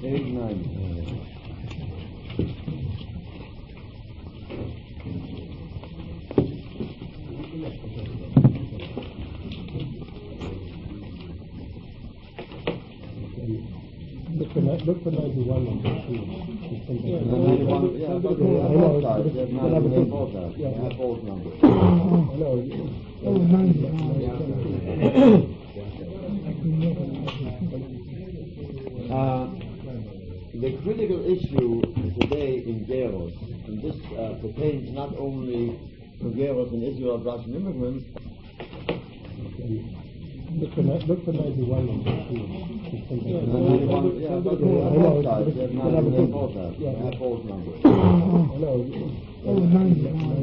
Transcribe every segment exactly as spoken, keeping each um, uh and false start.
eight nine. Look for, look for ninety-one and two. Yeah, ninety-one, yeah, but they have both sides. They have ninety-one both sides. They have both numbers. I know. Oh, ninety-one. Uh, the critical issue today in Geros, and this uh, pertains not only to Geros and Israel of Russian immigrants. Look for, look for ninety-one and two. Yeah, ninety-one, yeah, but they have both sides. They have ninety-one both sides. They have both numbers. I know. Oh, ninety-one.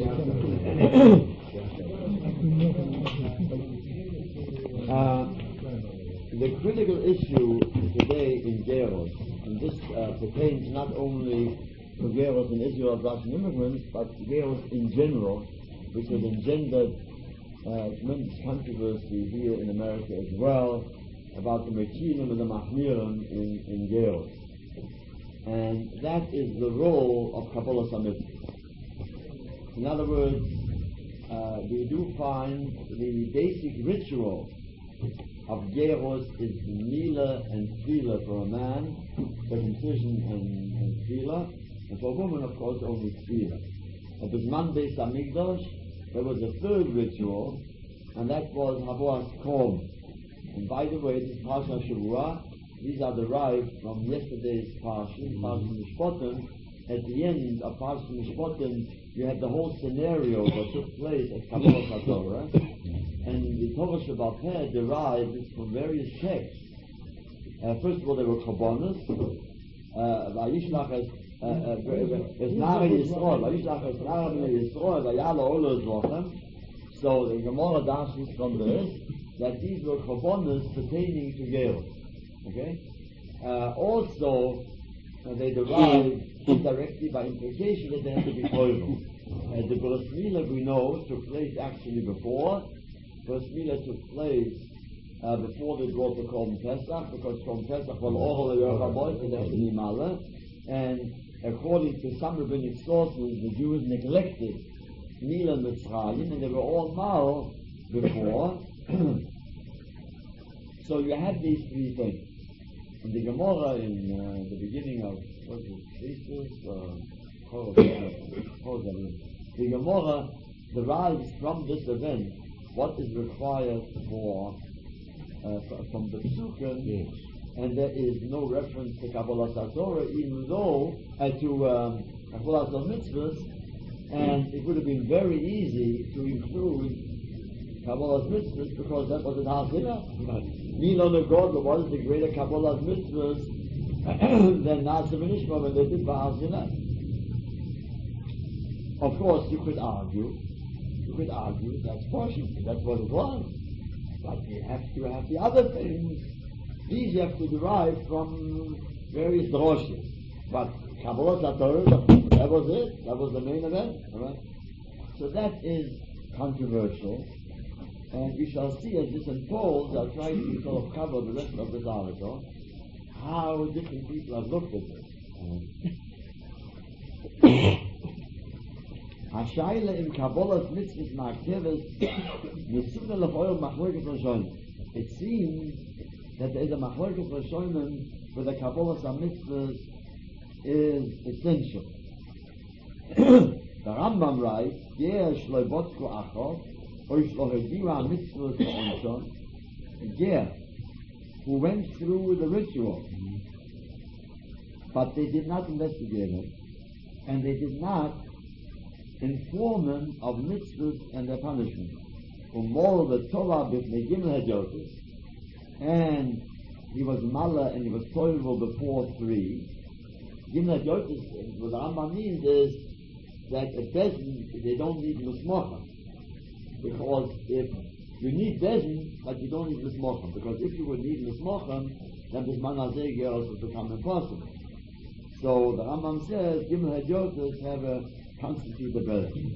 Uh, the critical issue today in Geros, and this uh, pertains not only to Geros and Israel of Russian immigrants, but Geros in general, which has engendered uh, tremendous controversy here in America as well, about the Mechilim and the Mahmirim in, in Geros. And that is the role of Kabbalah Samitzvah. In other words, uh, we do find the basic ritual of Geros is Mila and Tefillah for a man, circumcision and, and Tefillah, and for a woman, of course, only Tefillah. At Bisman Beis Hamikdash, there was a third ritual, and that was Havoas Korban. And by the way, this Parsha Shavua, these are derived from yesterday's Parsha, Parsha Mishpotim. At the end of Parsha Mishpotim, you had the whole scenario that took place at Kabbalah Satorah, and the Torah Shabbat Peh derived from various texts. Uh, first of all, there were Korbanos, Vayishlach es Nari Yisroel, Vayishlach es Nari Yisroel, Vayala Ola Zvochem. So the Gemara dashes from this that these were Korbanos pertaining to Geros. Okay? Uh, also, uh, they derived indirectly by implication that they have to be Koyrim. Uh, the Bris Milah, we know, took place actually before. Bris Milah took place uh, before they brought the Korban Pesach, because Korban Pesach was Ohel Yoraboy, so that's Nimala. And according to some rabbinic sources, the Jews neglected Milah Mitzrayim, and they were all Mal before. So you had these three things. In the Gemara, in uh, the beginning of what is it, Jesus, uh, the Gemara derives from this event what is required for uh, from the Psukim, yes. And there is no reference to Kabbalah Satorah, even though uh, to um, Kabbalah Mitzvahs, and it would have been very easy to include Kabbalah's mitzvahs because that was an Hasina. Milah of God, what is the greater Kabbalah's mitzvahs than Nasa V'Nishma when they did Hasina? Of course, you could argue, you could argue that's portion, that's what it was. But you have to have the other things. These you have to derive from various droshes. But Kabbalah Satorah, that was it. That was the main event. All right? So that is controversial. And we shall see as this unfolds. I'll try to sort of cover the rest of this article, how different people have looked at this. Hashayla in Kabbalah's mitzvahs ma'akeves nesuna lechoil machlokes rashonim. It seems that there is a machlokes rashonim for the Kabbalah's mitzvahs is essential. The Rambam writes, "Ger shlo botku achot, or shlo hadiva mitzvahs onshon." Ger, who went through the ritual, but they did not investigate it, and they did not inform him of mitzvahs and their punishment. Moreover, Torah b'fnei gimel hadotos, and he was mala and he was toivel before three. Gimel hadotos, what the Rambam means is that a bezin, they don't need mismocha, because if you need bezin, but you don't need mismocha, because if you would need mismocha, then this manazeh girls would become impossible. So the Rambam says gimel hadotos have a constitute the bezin.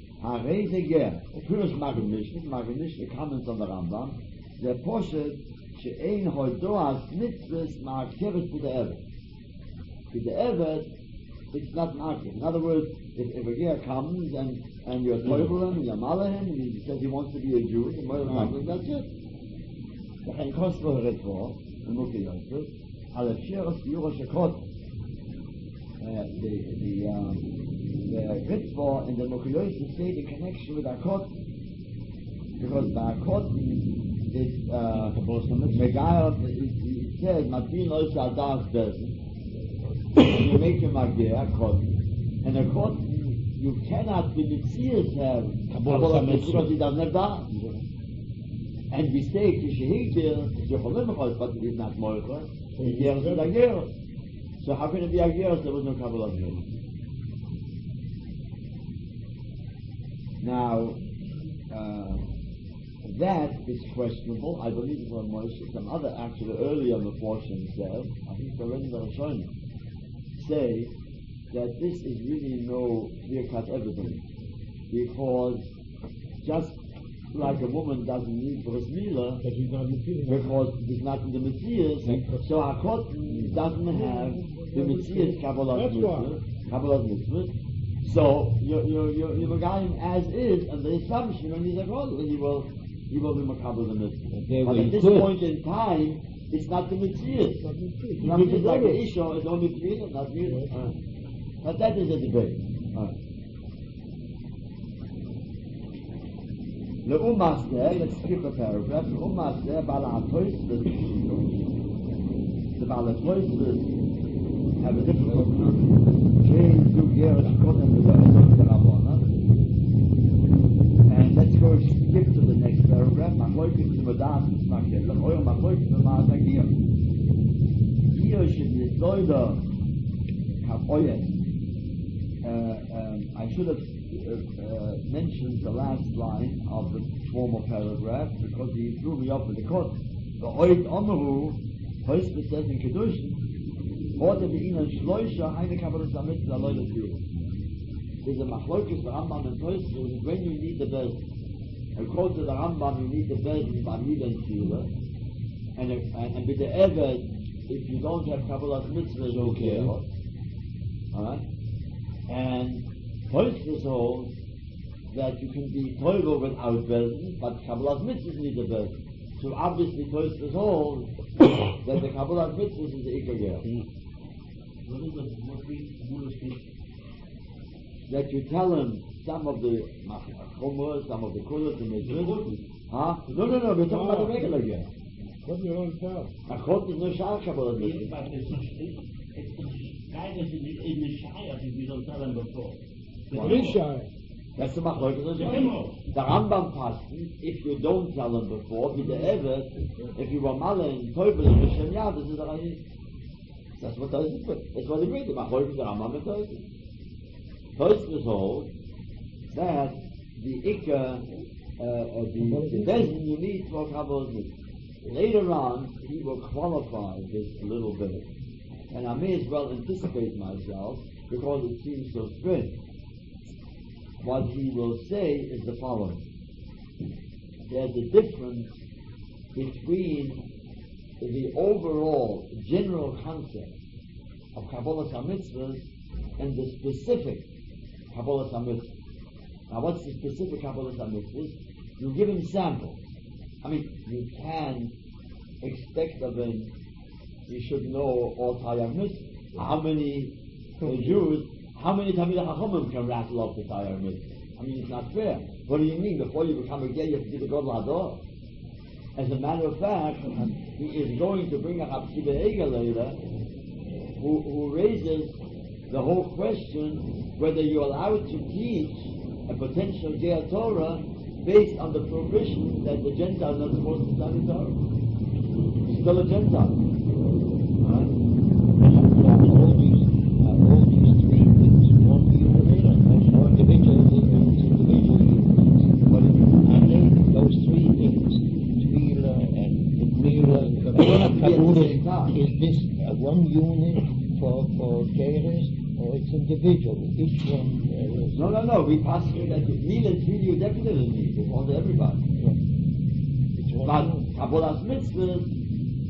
Harei the ger, the first Magen Mishnah, Magen Mishnah comments on the Rambam, the poshet שאין הודו as mitzvahs ma'akeres to the evet. To the evet, it's not ma'akeres. In other words, if, if a guy comes and, and you're toivel him, and you're mother him, and he says he wants to be a Jew, and well, mm. that's it. The Chaim Kosler read for, and Mukhi Yosef, al Efsheres Yura Shekot, the, the, um, the Ritzvah in the Mukhi Yosef say the connection with Akot, because by Akot, it's, uh, Megael, it says, Matin Ois Adas Bezen, and you make him a Akot, and Akot, you cannot, the Mitzvahs have Kabbalah because he doesn't have that. And we say, Kishahigdir, Yecholim but it is not Moicha, and Geras is a Geras. So how can it be a Geras? There was no Kabbalah Geras. Now, uh, that is questionable. I believe it was Moshe. Some other, actually, earlier in the portion said, I think the Rebbe Rishonim say that this is really no clear-cut evidence, because just like a woman doesn't need bris milah because it's not in the Metzias, so a cotton doesn't have the Metzias Kabbalah mitzvah, Kabbalah mitzvah. So you you you you regard him as is, and the assumption when he's a cotton, he will he will be makabel the mitzvah. But at this point in time, it's not the Metzias. Not just like a Isha, it's only Metzias, not mitzvah. But that is a debate. Le'umas there, let's skip a paragraph. Le'umas there, Bala HaToisves, the Bala HaToisves have a difficult time. Change to Geras Kodem to the Ezot Rabbanah. And let's go skip to the next paragraph. Machloikis to Madas Mishmakel, Le'oyer Machloikis to Madas Agir. Here should be Zoida have Oyes. Uh, um, I should have uh, uh, mentioned the last line of the former paragraph because he threw me up with the quote. The Oid Omeru, Toisves says in Kedushin, Order Be'inan Shloisha, Heine Kabbalah Mitzvah, Aloy Lefiu. There's a Machlokes, the Rambam and Toisves, when you need the best. According to the Rambam, you need the best in Bamid and Tefillah. And, and, and with the Evet, if you don't have Kabbalah Mitzvah, it's okay. Alright? And Toisves holds that you can be toivel without Bezdin, but Kabbalah Mitzvahs need a Bezdin. So obviously Toisves holds that the Kabbalah Mitzvahs is the Ikagel. What is the most that you tell him some of the Chumras, some of the Kulas, the Mitzvahs. Huh? No, no, no, we're talking about the regular Ger. What do you want to tell? Achot is no Shah Kabbalah Mitzvahs. But it's guidance in the Shire, if you don't tell them before. What is Shire? That's the Machlokes of the Shire. The Rambam Paschen, if you don't tell them before, with the Evet, if you were Mala and Teufel and Hashem Yad, this is the Rayim. That's what Toisves put. That's what they made. The Machlokes of the Rambam and Toisves. Toisves holds that the Ikka, uh, uh, the, the best you need for Kabbalah Mitzvah. Later on, he will qualify this a little bit. And I may as well anticipate myself because it seems so strange. What he will say is the following. There's a difference between the overall general concept of Kabbalah HaMitzvahs and the specific Kabbalah HaMitzvahs. Now what's the specific Kabbalah HaMitzvahs? You give him samples. I mean, you can expect of him you should know all Tayyar Mitzvah. How many uh, Jews, how many Talmidei Chachamim can rattle off the Tayyar Mitzvah? I mean, it's not fair. What do you mean? Before you become a gay, you have to be the Gadol Hador? As a matter of fact, he is going to bring a Hafkidah Eger later, who, who raises the whole question whether you're allowed to teach a potential Ger Torah based on the provision that the Gentiles are not supposed to study Torah. He's still a Gentile. Right? All these, uh, all these three things, one unit, or individual units, individual units. But I think those three things, Tefillah and Mila and Kabbalah, is this uh, one unit for, for Geras, or it's individual? Each one. Uh, no, no, no. We pass through that. Mila and Tefillah you definitely need. It's on to everybody. It's one But unit. Kabbalah Mitzvahs,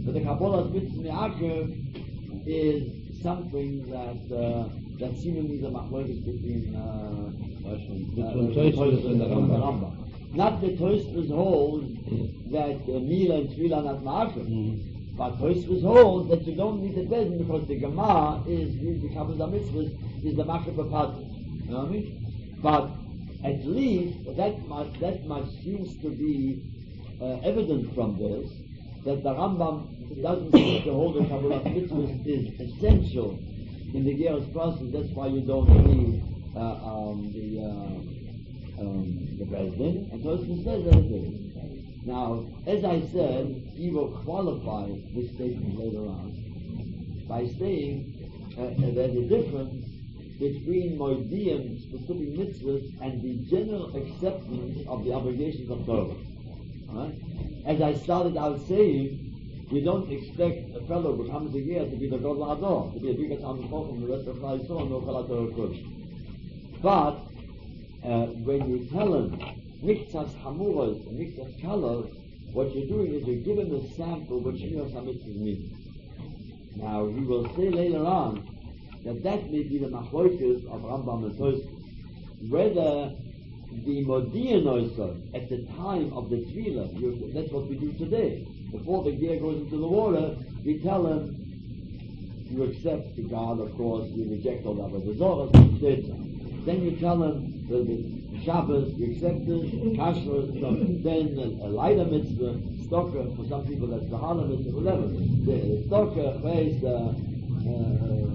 But the Kabbalah's mitzvah me'akev is something that uh, that seemingly the machlokes between uh, uh, Between uh, Tosfos and the Rambam. Rambam. Not the Tosfos holds that uh, Mila and Tefillah are not ma'akev, but Tosfos holds that you don't need the bezin because the Gemara is the Kabbalah mitzvahs is the ma'akev b'pater. You know what I mean? But at least that much that much seems to be uh, evident from this, that the Rambam doesn't seem to hold the Kabbalah mitzvahs is essential in the Gerus process. That's why you don't need uh, um, the uh, um, the Bezdin. And Tosfos says that it is. Now, as I said, he will qualify this statement later on by saying uh, uh, there's a difference between Moediyim, specific mitzvahs, and the general acceptance of the obligations of Torah. Right? As I started out saying, you don't expect a fellow who comes a year to be the God Ador, to be a bigger Talmud Chacham, the rest of Klal Yisrael, no Kol HaTorah Kodesh. But uh, when you tell him Miktzas Hamuros and Miktzas Kalos, what you're doing is you're giving a sample what Shmiras HaMitzvahs means. Now, he will say later on that that may be the machlokes of Rambam and Tosfos, whether the Modi'in also, at the time of the Tefillah, you, that's what we do today. Before the gear goes into the water, we tell him, you accept the God, of course, you reject all the other Zoras, then you tell him, the, the Shabbos, you accept it, Kashrus, then a, a lighter mitzvah, Stoker, for some people that's the harder mitzvah, whatever. The Stoker, Chayes, uh,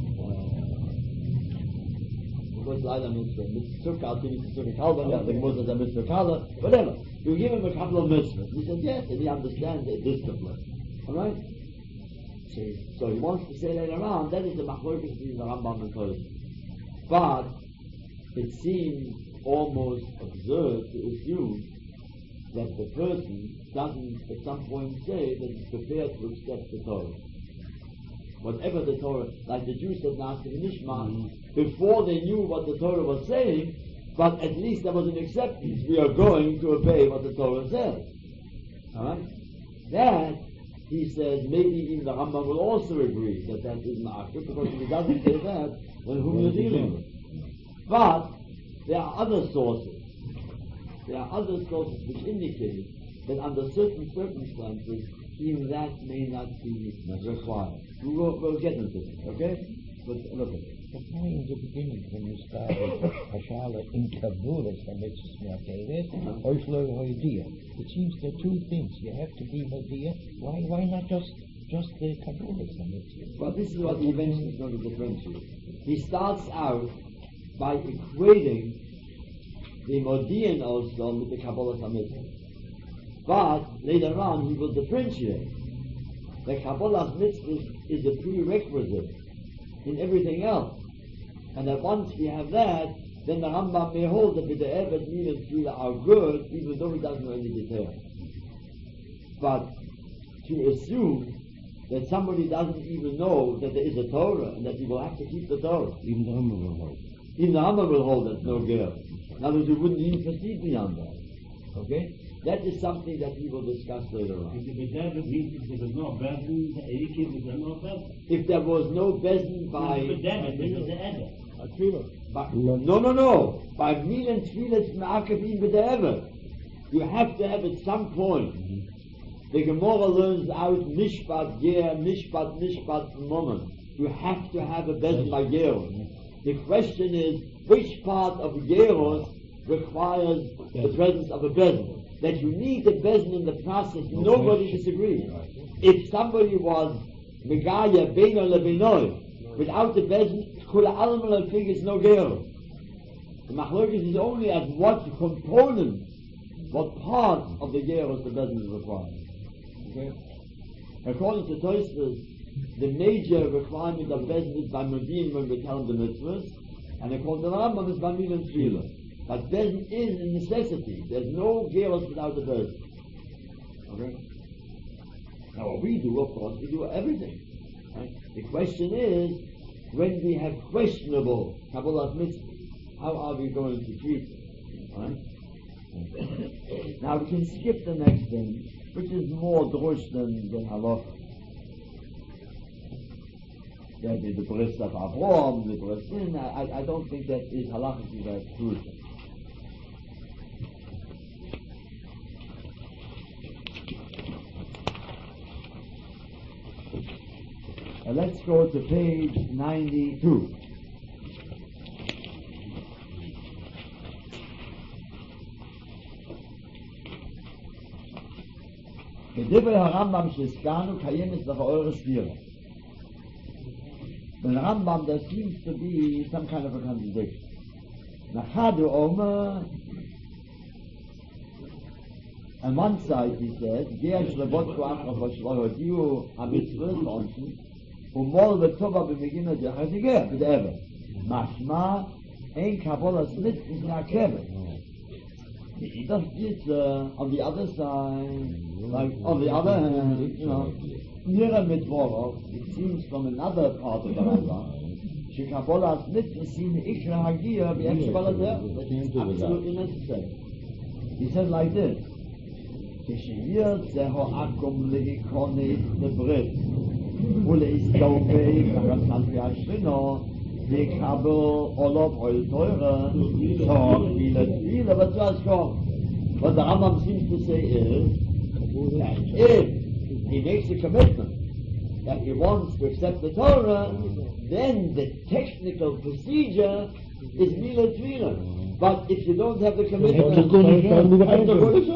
what's lighter mitzvah? Mitzvah mitzvah kalba, the Moses and mitzvah kala, whatever. You give him a couple of mitzvahs. He says yes, and he understands the discipline. Alright? So, so he wants to say later on, that is the machlokes between the Rambam and Tosfos. But it seems almost absurd to assume that the person doesn't at some point say that he's prepared to accept the Torah. Whatever the Torah, like the Jews said Na'aseh V'nishma, mm-hmm. before they knew what the Torah was saying, but at least there was an acceptance. We are going to obey what the Torah says. Alright? That, he says, maybe even the Rambam will also agree that that is ma'akev, because if he doesn't say that, then whom you're dealing with. But there are other sources. There are other sources which indicate that under certain circumstances, even that may not be required. We will we'll get into it, okay? But look at it. But now in the beginning, when you started Hashala in Kabbalah, it seems there are two things. You have to be Modiyah. Why why not just just the Kabbalah? Well, this is what he eventually is going to differentiate. He starts out by equating the Modi'in also with the Kabbalah Mitzvah. But later on he will differentiate. The Kabbalah Mitzvah is a prerequisite in everything else. And that once we have that, then the Rambam may hold that the Evet, Mil, and Tefillah are good, even though he doesn't know any detail. But to assume that somebody doesn't even know that there is a Torah and that he will have to keep the Torah, Even the Rambam will hold. even the Rambam will hold that no girl. In other words, we wouldn't even proceed beyond that. Okay? That is something that we will discuss later on. If there was no bezin by by, no, no, no. By Mil and Tefillah, it's ma'akavim b'de'ever. You have to have at some point. The Gemara learns out mishpat ger, mishpat mishpat moment. You have to have a bezin by geros. The question is, which part of geros requires the presence of a bezin? That you need the bezin in the process, nobody disagrees. If somebody was megaya beino lebeinoy, without the bezin, kula almal figures no gero. The machlokes is only at what components, what parts of the geros the bezin is required. Okay? According to Tosfos, the major requirement of bezin is by Modi'in when we tell them the mitzvahs, and according to the Rambam is by Mil and Tefillah. But bezin is a necessity. There's no geros without the bezin. Okay? Now what we do, of course, we do everything. Right? The question is, when we have questionable Kabbalah mitzvahs, how are we going to treat them? Right? Now we can skip the next thing, which is more drush than, than halacha. that is the bris of Avraham, the bris, I, I, I don't think that is halachically very crucial. Uh, let's go to page ninety-two. בדברי הרמב"ם שהזכרנו קיימת לכאורה סתירה. In the Rambam there seems to be some kind of a contradiction. Nachadu Omer, on one side he says, Geash lebot kuachach v'shlo hodiu ha-mitzvot onchen, umol v'tova b'megina d'chazigeh, b'de'ever. Mashma, ein kabbalas mitzvot na'kevet. That's just uh, on the other side, like on the other hand, you know, nearer Mitzvot, it seems from another part of the Rambam, Shekabolas mitzvah seen ikra hagia b'expalater, that is absolutely necessary. He says like this, Kishiyir zeho akum lehikonis lebrit, uleistopei karasalpi hashvino, Dekabel olov oil teure, so viele viele, but just go. What the Rambam seems to say is that if he makes a commitment that he wants to accept the Torah, then the technical procedure is Mila Tvila. But if you don't have the commitment, you have to go to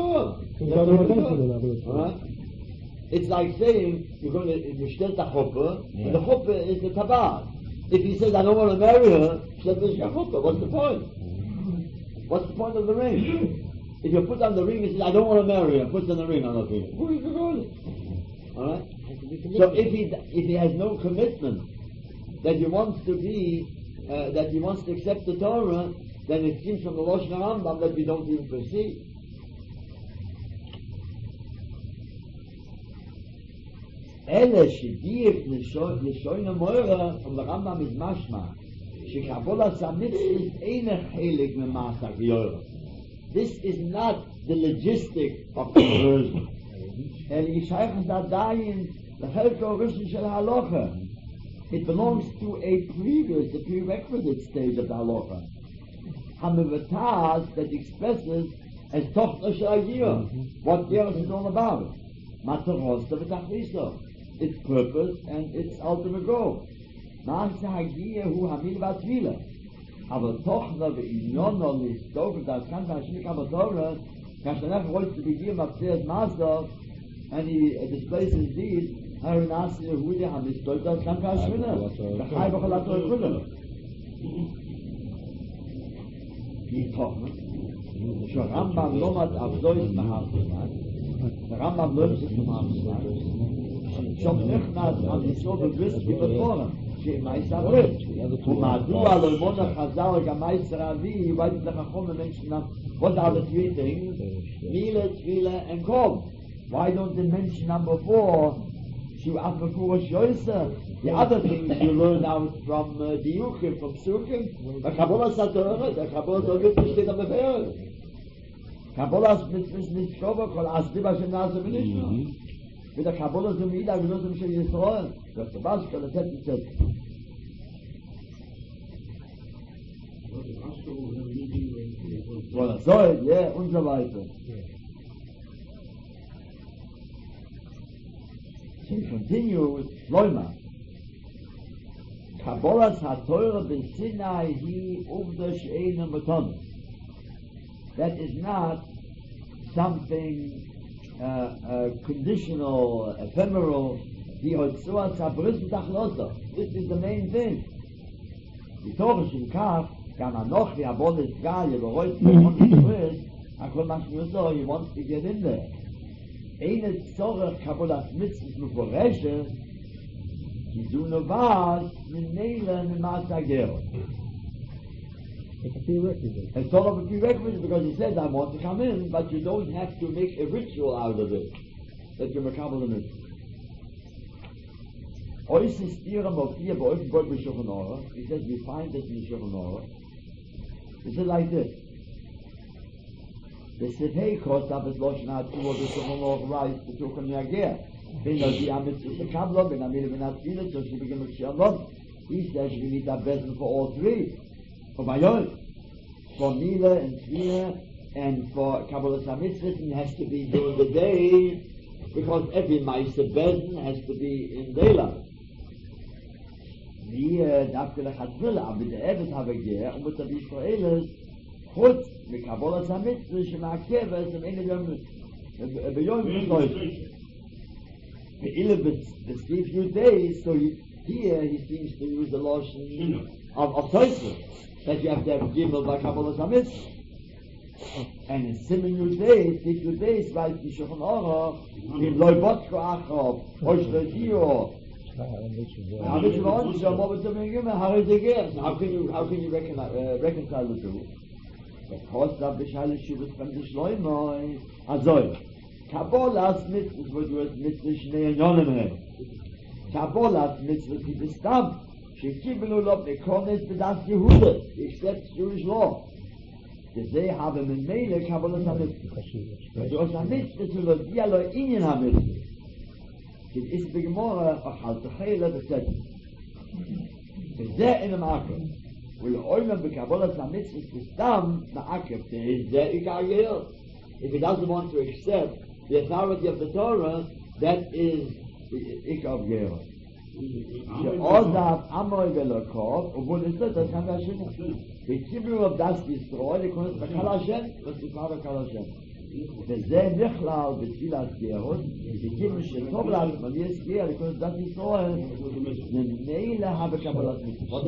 Shul. It's like saying you're going to bestell the chuppah, and the chuppah is the tabak. If he says, I don't want to marry her, what's the point? What's the point of the ring? If you put on the ring, he says, I don't want to marry her, puts on the ring on the finger. Who is it? Alright? So if he if he has no commitment that he wants to be, uh, that he wants to accept the Torah, then it seems from the Lashon Rambam that we don't even proceed. Ele shedief nishoyna moira from the Rambam is mashma shekabolas hamitzvah is eine chelik memasa g'yorah. This is not the logistic of conversion. El yishayach zadayin l'chelko rishon shel halacha. It belongs to a previous, the prerequisite stage of the halacha. Hamivataz that expresses as tochna shel hagiyah what Gerus is all about. Matarosta v'tachliso. Its purpose and its ultimate goal. Maaseh hagiyah hu hamilvat tvila. Aber tochna ve'inyono listov das kan v'hashmik avatorah kashanach wants to begin upstairs master and he uh, displays his deed harinasi yehudi hamistov das kan v'hashmina v'chai b'chol haTorah kula. Die tochna sho Rambam lomad avdois mahavzman the Rambam learns it from Hamzman schon nechnas an die so bewusst wie bevor she meister wird und madua lo mona chazal ga meister avi weil die chachome menschen nach what are the three things mila tvila and kol. Why don't the mention number four shu afakur shoysa the other things you learn out from uh, the Yukim from Sukim the Kabbalah Satorah the Kabbalah Satorah steht am Befehl Kabbalah mit mit Shoba kol asdiba shenazah v'nishma with the Kabbalah Zumida, we know some Shei Yisrael. That's the Bashka, the Tet Tet. Well, so, yeah, und so weiter. He continues, Loima. Kabbalah HaTorah b'Sinai hi uvda she'ena maton. That is not something Uh, uh, conditional, uh, ephemeral. This is the main thing. The Torah shin kaf, gam anochi abonis gal yeroyt b'chon akol mashmiyoso, he wants to get in there. Eine tzorach kabolas mitzvot meforeshes, ki du novas min neila min ma'aseh gerot. It's a prerequisite. It's sort of a prerequisite because he says, I want to come in, but you don't have to make a ritual out of it that you're makabel in it. Oisis tiram of here, but oisis God b'Shulchan Aruch. He says, we find this in the Shulchan Aruch. He said like this. The Sifhei Kos Abbas Loshen HaTzu what the Shulchan Aruch writes to Shulchan Yageh. Ben Lodi Amitz Kabla, Ben Amir Ben Atfilah, so she begins with Shalom. he says we need a bezin for all three. For Bayol, for Mila and Tzvila, and for Kabbalah HaMitzvot, it has to be during the day, because every Meister bezin has to be in daylight. Wir dafür der Chatzvila, aber der Evet habe gehe, und mit der Israelis, chutz, mit Kabbalah HaMitzvot, שמעכב, es im Ende Yom, ביום Yom, the eleventh, the few days, so he, here he seems to use the lotion of, of Tosfos, that you have to have Gimel by Kabbalah HaMitzvot. And in seven days, few days, right, the Shulchan Aruch, in Loi Botko Achov, Osh Ledio, how can you how can you reckon, uh, reconcile the two? Because of the Shaila Shuvas from the Shloimoi, Azoi. Kabbalah's mitzvahs would do as mitzvahs Shnei Yonim. Kabbalah's mitzvahs is the stamp. She kibelu lo bekones b'das Yehuda, except Jewish law. Because they have a memele Kabbalah's mitzvah. Because a mitzvah to lo dialo inyan ha-mitzvah. It is the Gemara of Haltachela B'Tzedek. V'zeh in Ma'akev. V'le'oylam b'Kabbalas HaMitzvahs b'stam Ma'akev. V'zeh ikar geil. If he doesn't want to accept the authority of the Torah, that is ikar geil. She'ozav amoy v'lokov, u'v'lisot as Ham Hashem. V'kibru of das Yisrael, they call it Kal Hashem, what's the power of Kal Hashem? וזה נכלל בתפילת גרות, וכיוון שטוב לעצמו להזכיר לכל דת ישראל, ממילא הבקבלת מצוות.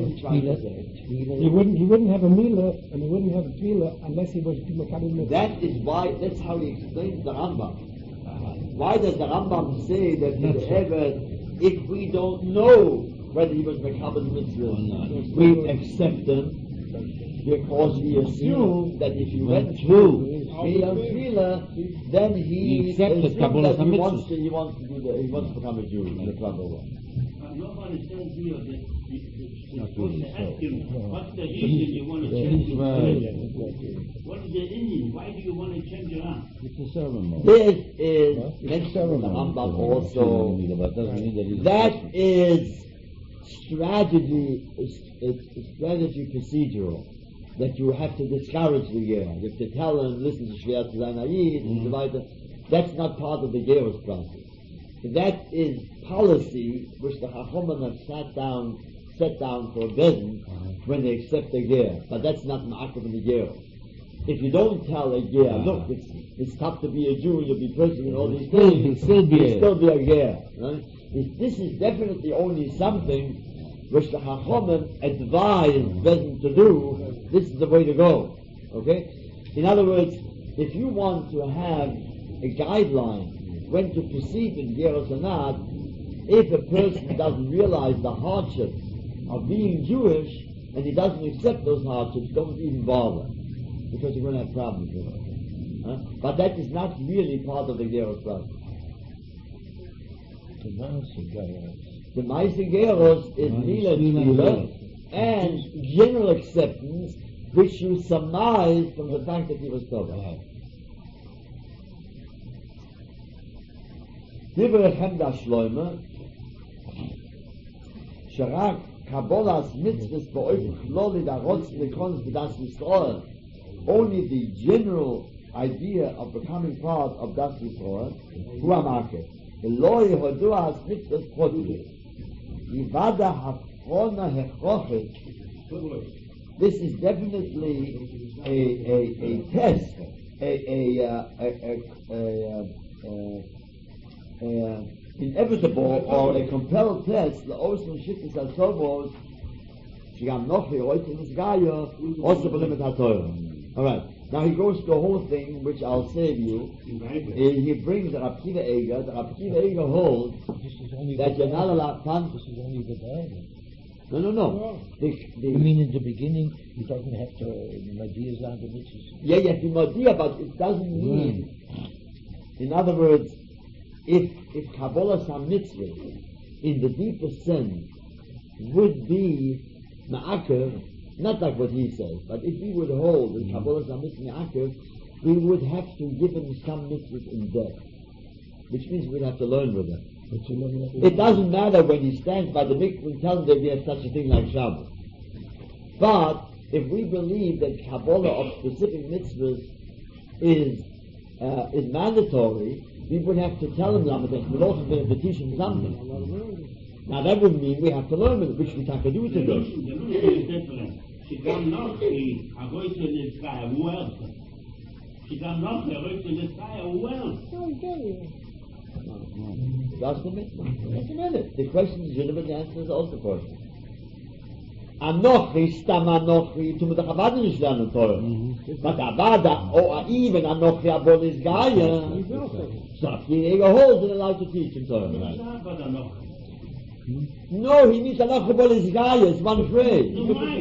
He wouldn't, he wouldn't have a Mila, and he wouldn't have a Tefillah unless he was Mekabel Mitzvah. That is why, that's how he explains the Rambam. Why does the Rambam say that in the Eved, if we don't know whether he was Mekabel Mitzvah, we accept him, because we assume that if he went through Tefillah, then he accepted Kabbalah that he wants to, he wants to do the, he wants to become a Jew in the Kabbalah. But nobody says here that you're supposed to ask him, what's the reason you want to change your mind? What is the Indian? Why do you want to change your mind? It's a ceremony. This is mentioned in the Rambam also. That is strategy, it's strategy procedural. That you have to discourage the Ger. You have to tell him, listen to Shviat Zainayid, and so on. That's not part of the Ger's process. That is policy which the Chachomim have sat down, set down for Bezin when they accept the Ger. But that's not Ma'akev in the Ger. If you don't tell a Ger, look, it's, it's tough to be a Jew, you'll be present in all these things, He'll still be He'll still be a Ger. Right? If this is definitely only something which the Chachomim advise Bezin to do, this is the way to go. Okay? In other words, if you want to have a guideline when to proceed in Gerus or not, if a person doesn't realize the hardship of being Jewish and he doesn't accept those hardships, don't even bother, because you're going to have problems with it. Huh? But that is not really part of the Gerus process. The Ma'aseh Gerus is Mila Tefillah and general acceptance, which you surmise from the fact that he was Torah. Divrei Chemda Shloime, שרק Kabbalah's mitzvahs באופן כללי דרוץ לקונס בדס Yisrael, only the general idea of becoming part of Das Yisrael, הוא המעקב. ולא יהודו as mitzvahs פרוטיות. יוודא הפרונה הכרוכת. This is definitely a, a, a test, a, a, uh, a, a, a, a, a inevitable or a compelled test, the Ocean Shittis HaTovos, Shigam Nochi, Oitim Isgaya, also Belimit HaTorah. Alright, now he goes to a whole thing, which I'll save you. He, he brings the Rav Kiva Eiger. The Rav Kiva Eiger holds that you're not allowed to. This is only the dialogue. No, no, no. The, the, You mean in the beginning, he doesn't have to, Madias on the mitzvahs? yeah, yeah, the Madia, but it doesn't mean. In other words, if if Kabbalah HaMitzvah, in the deepest sense, would be Ma'akev, not like what he says, but if we would hold that Kabbalah HaMitzvah Ma'akev, we would have to give him some mitzvahs in depth, which means we'd have to learn with him. It doesn't matter when he stands by the mikveh and tells them there's such a thing like Shabbos. But if we believe that Kabbalah of specific mitzvahs is uh, is mandatory, we would have to tell him that we would also have to teach him something. Now that would mean we have to learn it, which we have to do today. She can not be a voice in the sky, well. She can not be a voice in the sky, well. That's the mitzvah. Just a minute. The question is relevant, the answer is also the question. Anochi, stam Anochi, to the Chabad nicht lernen Torah. But Avada, or even Anochi Abol is Gaia. So if he holds, they're allowed to teach him Torah. No, he means Anochi Abol is Gaia, it's one phrase.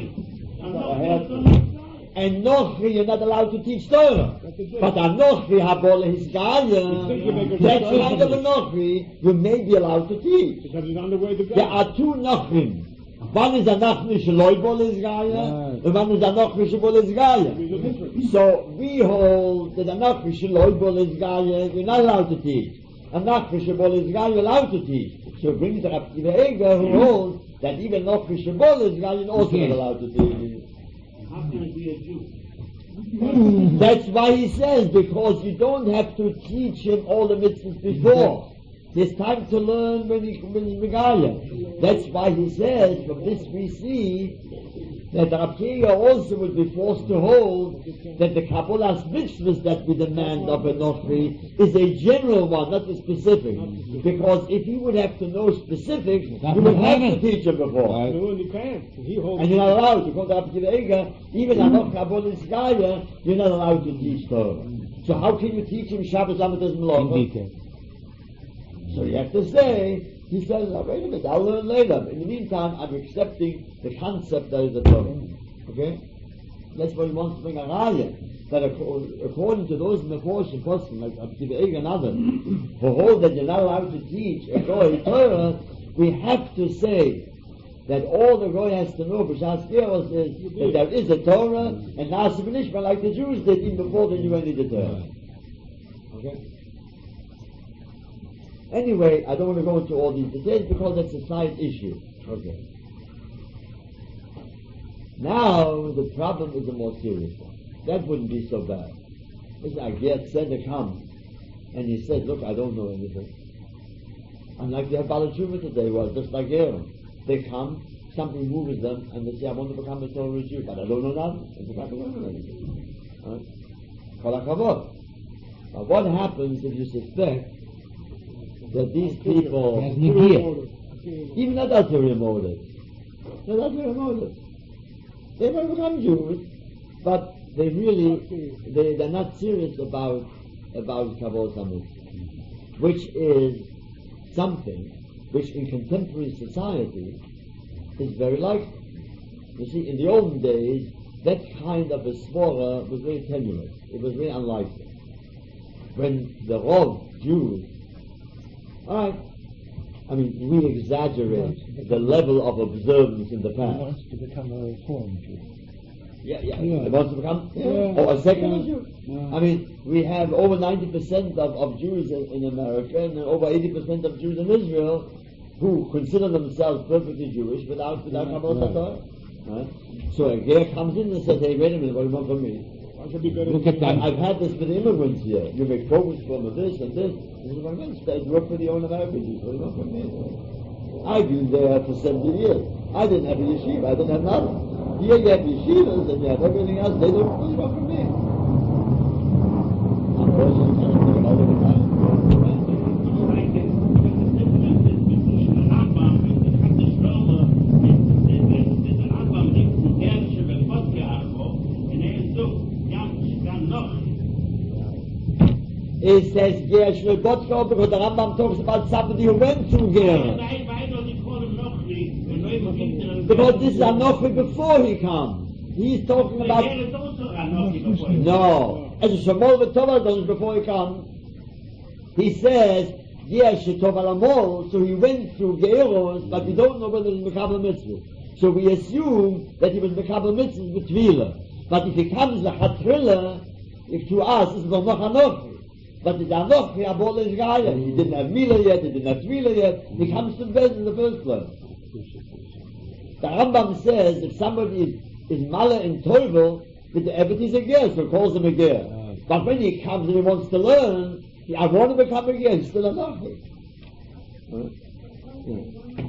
And Nochi, you're not allowed to teach Torah. But Anochi Abol is Gaia, that kind of a Nochi, you may be allowed to teach. There are two Nochim. One is a Nachmi Shaloi Bol is Gaia, and one is a Nachmi Shabol is Gaia. So we hold that a Nachmi Shaloi Bol is Gaia, you're not allowed to teach. A Nachmi Shabol is Gaia, you're allowed to teach. So it brings the Rabbi Akiva Eiger who holds that even Nachmi Shabol is Gaia, you're also not allowed to teach. How can I be a Jew? That's why he says, because you don't have to teach him all the mitzvahs before. There's time to learn when he when he's Megaya. That's why he says, from this we see that the Rabbi also would be forced to hold that the Kabbalah's mitzvahs that we demand of a Nochri is a general one, not a specific. Because if he would have to know specifics, he would have to teach him before. No, you can't. He holds And you're not allowed to go to Rabbi Eiger, even a Noch Kabbalah Gaia, you're not allowed to teach Torah. So how can you teach him Shabbos Amidas Melachos? So you have to say, he says, oh, wait a minute, I'll learn later. In the meantime, I'm accepting the concept that is the Torah. Okay? That's what he wants to bring a raya. That according to those Mephorish and Poskim, like Akiva Eiger and others, who hold that you're not allowed to teach a Goy Torah, we have to say that all the Goy has to know, B'Shas Geros, is that there is a Torah, and Nasi B'Nishma, like the Jews did even before they knew any of the Torah. Okay? Anyway, I don't want to go into all these details because that's a side issue. Okay. Now, the problem is a more serious one. That wouldn't be so bad. It's like Gert Tzedek comes and he said, look, I don't know anything. And like the Balachuma today was, just like Aaron. They come, something moves them, and they say, I want to become a Torah Jew, but I don't know nothing. They can't learn anything. Kol hakavod. Now, what happens if you suspect that these people, even not ulterior motives, not ulterior motives, they want to become Jews, but they really, they, they're not serious about, about Kavod Hamid, which is something which in contemporary society is very likely. You see, in the olden days, that kind of a svara was very tenuous. It was very unlikely. When the Rov Jews, alright, I mean, we exaggerate the level of observance in the past. He wants to become a reformed Jew. Yeah, yeah, Yeah. They want to become, Yeah. or a secular Yeah. Jew. Yeah. I mean, we have over ninety percent of, of Jews in, in America and over eighty percent of Jews in Israel who consider themselves perfectly Jewish without without Yeah, Kabbalah right. Torah. Right? So a guy comes in and says, hey, wait a minute, what do you want from me? I should be better Look than at that. you. I've had this with immigrants here. You make progress from this and this. This is what I meant. I work for the own American Jews. What do you want from me? I've been there for seventy years. I didn't have a yeshiva. I didn't have nothing. Here you have yeshivas and you have everything else. They don't what do you want from me? Unfortunately, all the time. It says Gesh Rebotko because the Rambam talks about somebody who went through Ger. Because this is Anochi before he comes. He's talking about no. As a Shemol V'Tova does before he comes. He says Gesh Tov Alamol, so he went through Geros, but we don't know whether it was Mekabel Mitzvah. So we assume that he was Mekabel Mitzvah with Tvila. But if he comes the Chatrila, if to us it's Gomach Anochi. But it's enough, he abolished Gaia. He didn't have Mila yet, he didn't have Tvila yet. He comes to bed in the first place. The Rambam says if somebody is, is Mala in Teufel, that the Ebed is a ger, so he calls him a ger. But when he comes and he wants to learn, he, I want to become a ger, he's still a Nachi. Huh? Yeah.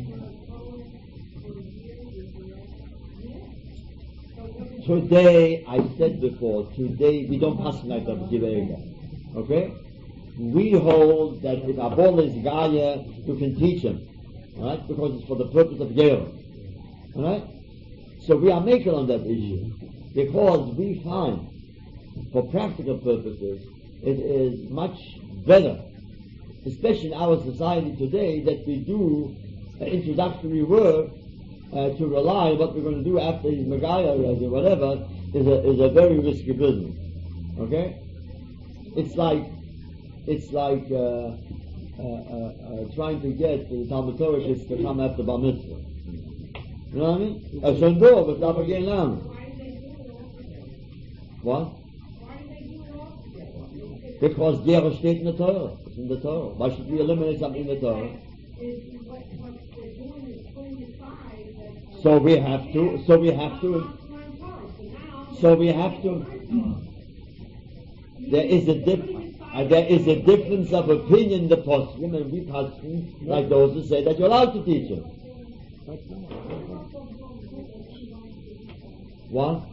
Today, I said before, today we don't pass like that Givega. Okay? We hold that if Abol is Gaia, you can teach him. Alright? Because it's for the purpose of Gera. Alright? So we are making on that issue. Because we find, for practical purposes, it is much better, especially in our society today, that we do uh, introductory work uh, to rely on what we're going to do after his Megaya or whatever, is a, is a very risky business. Okay? It's like, it's like uh, uh, uh, uh, trying to get the Talmud Torah kids to come after Bar Mitzvah. You know what I mean? Uh, so no, but not again now. What? Because Gera steht in the Torah. It's in the Torah. Why should we eliminate something in the Torah? So we have to, so we have to, so we have to, there is a dip, uh, there is a difference of opinion in the poskim, and we poskim like those who say that you're allowed to teach it. What?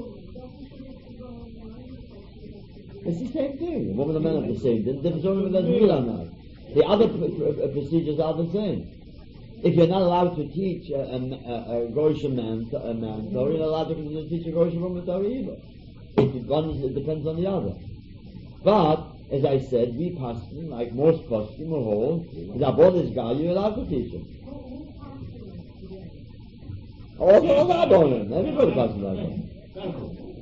It's the same thing. The woman and the man are the same. The difference only whether there's will or not. The other pr- pr- procedures are the same. If you're not allowed to teach a, a, a, a Goyish man, a man, so you're not allowed to teach a Goyish woman Torah either. It, one is, it depends on the other. But, as I said, we poskim, like most poskim or hold, the Abolish guy, you're allowed to teach him. All the Abolish, everybody poskim like that.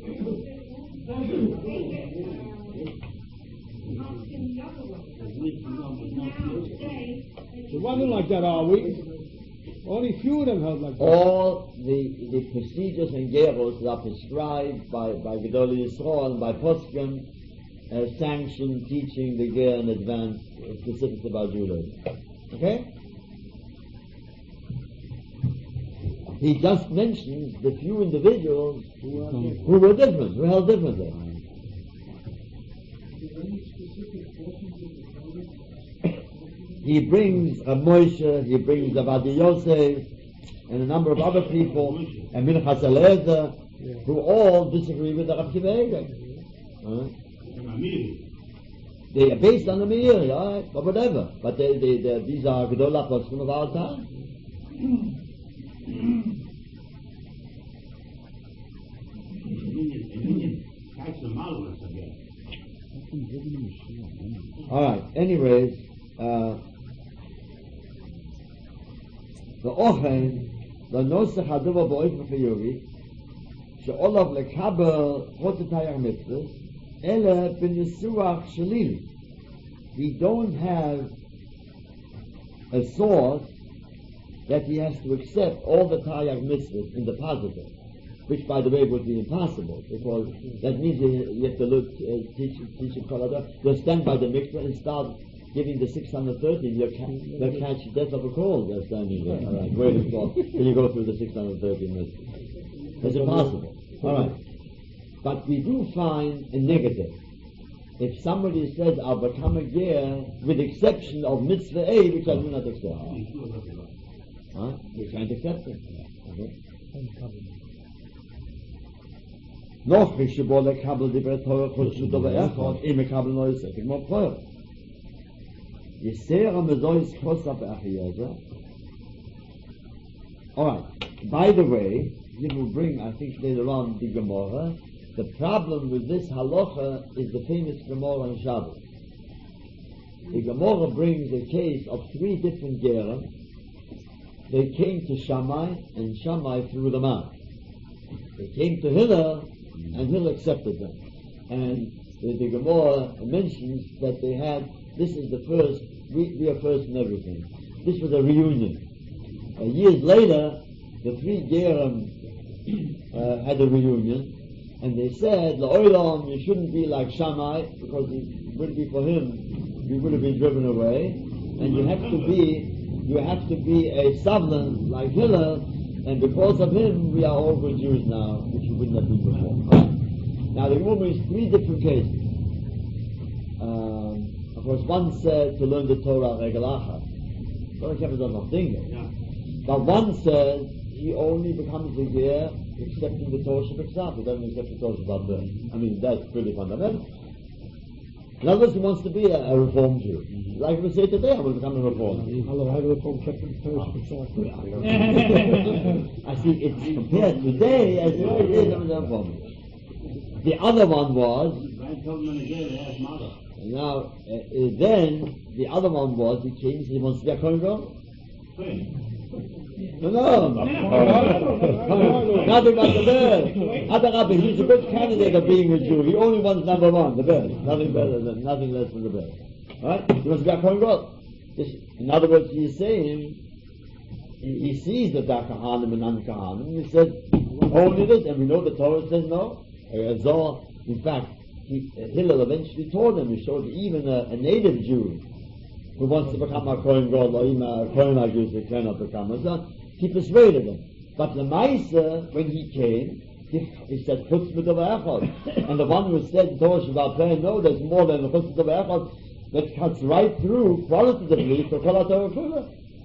It wasn't like that, are we? Only few of them held like that. All the, the procedures and geros that are prescribed by, by Gedolei Yisrael and by Poskim uh, sanction teaching the ger in advance, uh, specific about Judaism. Okay? He just mentioned the few individuals who, are, who were different, who held differently. He brings a Moshe, he brings a Vadi Yosef, and a number of other people, and Minchas Eliezer, who all disagree with the Rav Akiva Eiger. Uh, they are based on the Meir, right? But whatever. But they, they, they, these are Gedolah Poskim of our time. Alright, anyways, uh, the Ochen, the Nosech Haduva B'Oif V'Chiyuvi, she'olav lekabel Chotetayach Mitzvahs, ele b'nisuach shalili. We don't have a source that he has to accept all the Tayach Mitzvahs in the positive, which, by the way, would be impossible, because that means you, you have to look, uh, teach, teach in Kolada, you'll stand by the mikveh and start giving the six hundred thirteen, you'll, ca- you'll catch death of a cold, you're standing there, all right, waiting for, till you go through the six hundred thirteen mitzvahs. It's impossible. All right. But we do find a negative. If somebody says, I'll become a ger, with exception of mitzvah A, which I do not accept. Huh? We can't accept it. Okay? Noch ich shibole kabel divrei Torah kol shudova echad im kabel noy sefik mo Torah. Yeser amezois kosa be'achiyeza. All right. By the way, we will bring, I think later on, the Gemara. The problem with this halacha is the famous Gemara on Shabbos. The Gemara brings a case of three different gerim. They came to Shammai, and Shammai threw them out. They came to Hillel, and Hillel accepted them. And the, the Gemara mentions that they had, this is the first, we, we are first in everything. This was a reunion. Uh, years later, the three gerim uh, had a reunion, And they said, La'olam, you shouldn't be like Shammai, because it would be for him, you would have been driven away. And you have to be, you have to be a sovereign like Hillel, and because of him, we are all good Jews now, which we wouldn't have been before. Right? Now the Gemara brings three different cases. Um, of course, one said to learn the Torah regalacha. Well, ich habe das noch Dinge. But one says he only becomes a year accepting the Torah Shabbat. He doesn't accept the Torah Shabbat. I mean, that's pretty fundamental. In other words, he wants to be a, a reformed Jew. Like we say today, I will become a reformed Jew. Hello, I will come check the Torah. I see it's compared today as it is on the reformed. The other one was, now, uh, uh, then, the other one was, he changed, he wants to be a Kohen Gadol. No, no. Nothing but the bird. Adarabbi, he's a good candidate of being a Jew. He only wants number one, the bird. Nothing better than, nothing less than the bird. Right? He wants to be a Kohen Gadol. In other words, he's saying, he, he sees that there are Kahanim and non-Kahanim, and he said, only this, and we know the Torah says no. Uh, Zohar, in fact, he, uh, Hillel eventually told him, he showed even a, a native Jew who wants to become a Kohen Gadol, or even a Kohen Jew who cannot become a son, he persuaded him. But the Maisa, when he came, he, he said, Chutz B'Dover Echad. And the one who said, Torah Shabbat Peh, no, there's more than the Chutz B'Dover Echad that cuts right through qualitatively to Kol HaTorah Kula.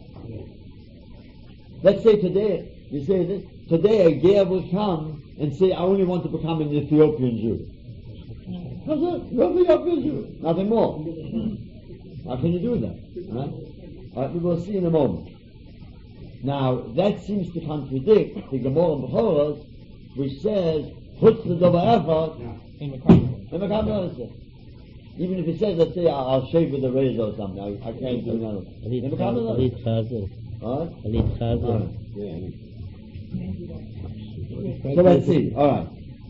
Let's say today, you say this, today a Ger will come and say, I only want to become an Ethiopian Jew. That's it, you're an Ethiopian Jew, nothing more. How can you do that? Right? Right, we will see in a moment. Now, that seems to contradict the Gemara in Bechoros, which says, Chutz B'Dover Echad, in the Kamel. Even if it says, let's say, I'll, I'll shave with a razor or something, I, I can't do that. In the Kamel. Alright? Alright. Yeah. So let's see, alright.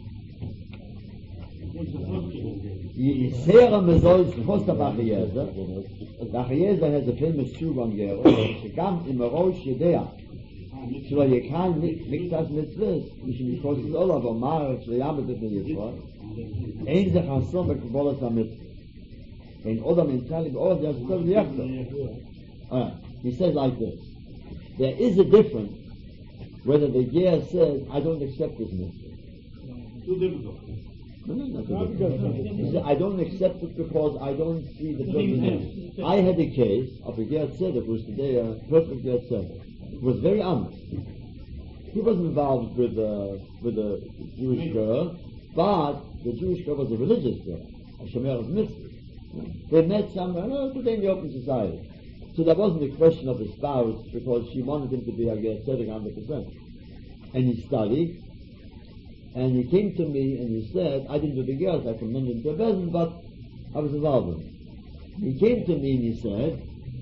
Yisera Mezois Chosta Bachiezer. Bachiezer has a famous tube on there, שגם אם הראש יודע שלא יקן מקצת מצוות, משום לקרוס את עולה ואומר שליאמת את הישראל, אין זה חסום בקבולת המצוות. אין עוד המנטלי ועוד זה עשו ליחדו. Alright, he says like this. There is a difference whether the Ger says, I don't accept this mitzvah. Two different. No, no, not he said, I don't accept it because I don't see the person. I had a case of a Ger Tzedek who was today a perfect Ger Tzedek. He was very honest. He wasn't involved with a, with a Jewish girl, but the Jewish girl was a religious girl, a Shomer of Mitzvah. They met somewhere, no, today in the open society. So there wasn't a question of a spouse because she wanted him to be a Ger Tzedek one hundred percent. And he studied. And he came to me and he said, I didn't do the girls, I commended him to a bezin, but I was involved with him. He came to me and he said,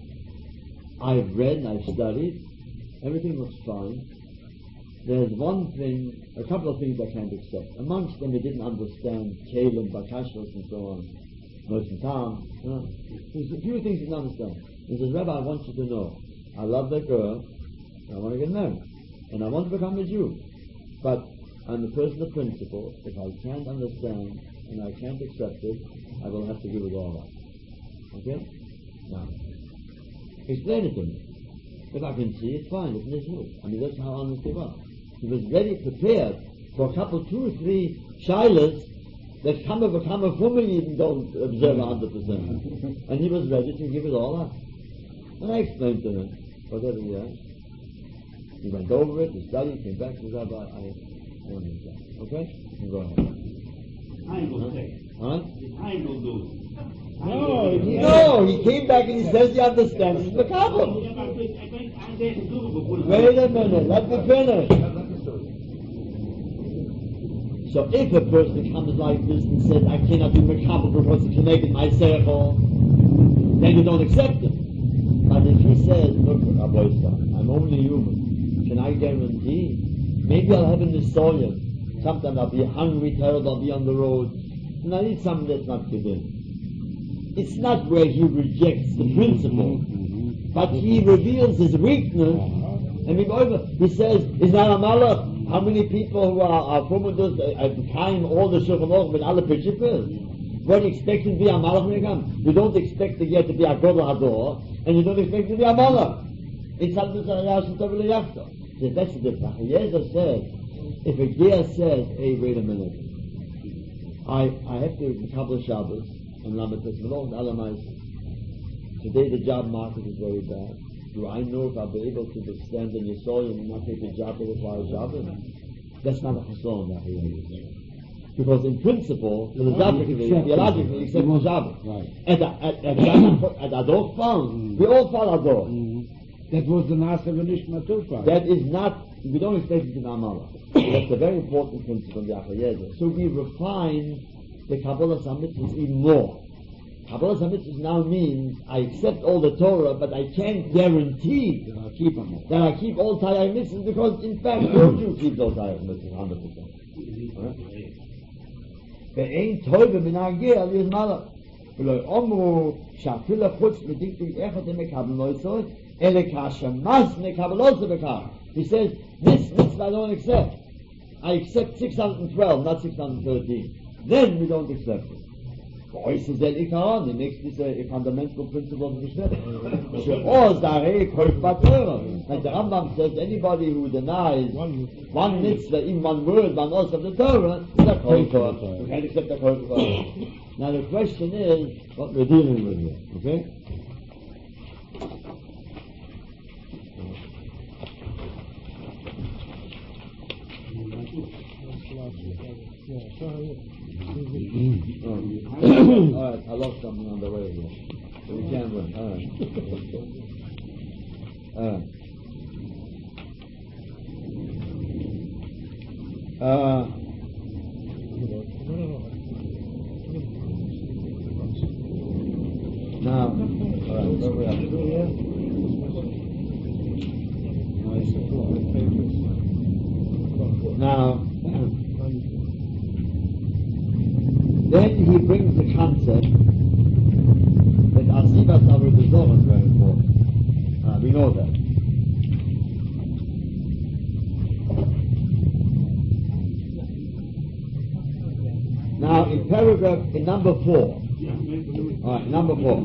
I've read and I've studied, everything looks fine. There's one thing, a couple of things I can't accept. Amongst them, he didn't understand Kalim, Bakashos, and so on. Most of the time, you know, there's a few things he didn't understand. He says, Rabbi, I want you to know, I love that girl, and I want to get married, and I want to become a Jew. But I'm a person of principle. If I can't understand and I can't accept it, I will have to give it all up. Okay? Now, explain it to me. If I can see it, fine. It's miserable. I mean, that's how honest he was. He was very prepared for a couple, two or three shilas that come of a come of women even don't observe a hundred percent. And he was ready to give it all up. And I explained to him whatever he had. He went over it, he studied, came back to Rabbi. I, Okay? You go ahead. Time will take. Huh? Time will do. No, he, No, he came back and he says he understands the problem. Wait a minute, let me finish. So if a person comes like this and says, I cannot be makabel because it's connected my seichel, then you don't accept it. But if he says, look, I'm only human, can I guarantee? Maybe I'll have a Nisoyan. Sometimes I'll be hungry, terrible, I'll be on the road. And I need something that's not given. It's not where he rejects the principle, but he reveals his weakness And we go over, he says, is not a malach? How many people who are, are commanders at the time, all the Shulchan Aruch with all the principles? What do you expect to be a malach when you come? You don't expect to get to be a god hador, and you don't expect to be a malach. It's not just a yashin tov l'yachta. So that's the difference. Yezer says, if a gear says, hey, wait a minute, I, I have to cover Shabbos, and Lamatis, Velon Alamais. Today the job market is very bad. Do I know if I'll be able to withstand in Yisrael and not take a job that requires Shabbos? That's not a chasson that he because in principle, philosophically, theologically, you accept Shabbos. Right. At a, at at at Ador found, we all follow Ador. That was the Nasa Venishma Tufa. That is not, we don't expect it in Amala. That's a very important principle in the Achayezah. So we refine the Kabbalah Samitzvahs even more. Kabbalah Samitzvahs now means I accept all the Torah, but I can't guarantee that I keep them. That I keep all Tayah Mitzvahs, because in fact, no Jew keeps all Tayah Mitzvahs one hundred percent. Ve'ein Teuve min ha'gel is Malach. V'lo omru sha'afila chutz medikti echad emekabel loisoi ele kashamas mekabelose bekar. He says, this mitzvah I don't accept. I accept six hundred twelve, not six hundred thirteen. Then we don't accept it. Voice is el ikaron. He makes this a, a fundamental principle of the Shvet. She'oz darei koif batera. And the Rambam says anybody who denies one, one mitzvah in one word, one os of the Torah, is a koifer. You can't accept a koifer. Now the question is what we're dealing with here. Okay? Oh. Alright, I lost something on the way here. So we can't win. Alright. Alright. Uh, now, alright, where we are? Now, then he brings the concept that Asivas Avodah Zorah is very important. Uh, we know that. Now, in paragraph, in number four, alright, number four.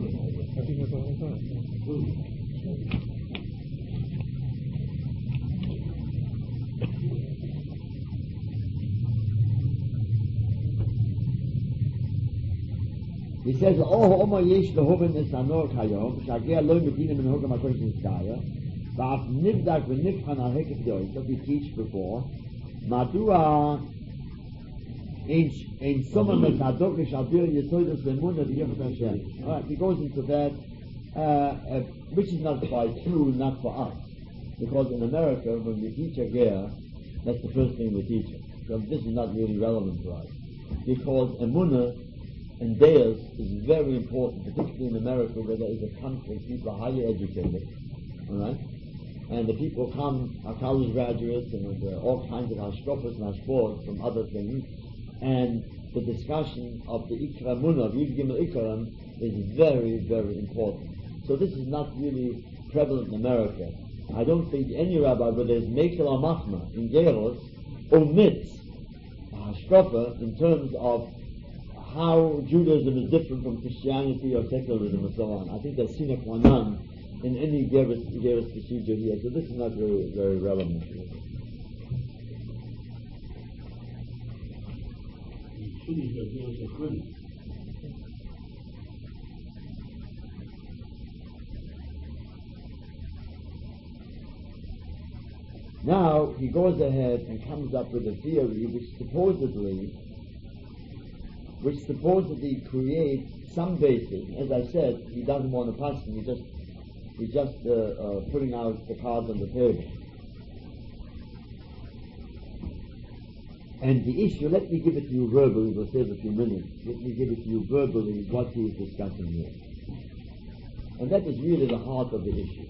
He says, "Oh, Omer yesh lehoven es anor kayom, shageh lo medina min hogam akosh niskaya, va'af nivdak v'nivchan al hekef yoyis." That we teach before. Madua in in summer met nadok shabir yesoidos lemunah v'yochet Hashem. All right, he goes into that, uh, uh, which is not quite true, not for us, because in America when we teach a ger, that's the first thing we teach it. So this is not really relevant to us, because emunah and Deus is very important, particularly in America where there is a country, people are highly educated, alright? And the people come, are college graduates, and there are all kinds of hashkofas and hashbos from other things, and the discussion of the Ikra Munah, of Yud Gimel Ikram, is very, very important. So this is not really prevalent in America. I don't think any rabbi, whether it's Mekel or Machma, in Geros, omits hashkofa in terms of how Judaism is different from Christianity or secularism and so on. I think that's sine qua non in any Geras procedure here, so this is not very, very relevant. Now he goes ahead and comes up with a theory which supposedly which supposedly creates some basis. As I said, he doesn't want to pass him, he just he's just uh, uh, putting out the cards on the table. And the issue, let me give it to you verbally, we'll save a few minutes. Let me give it to you verbally what he is discussing here. And that is really the heart of the issue.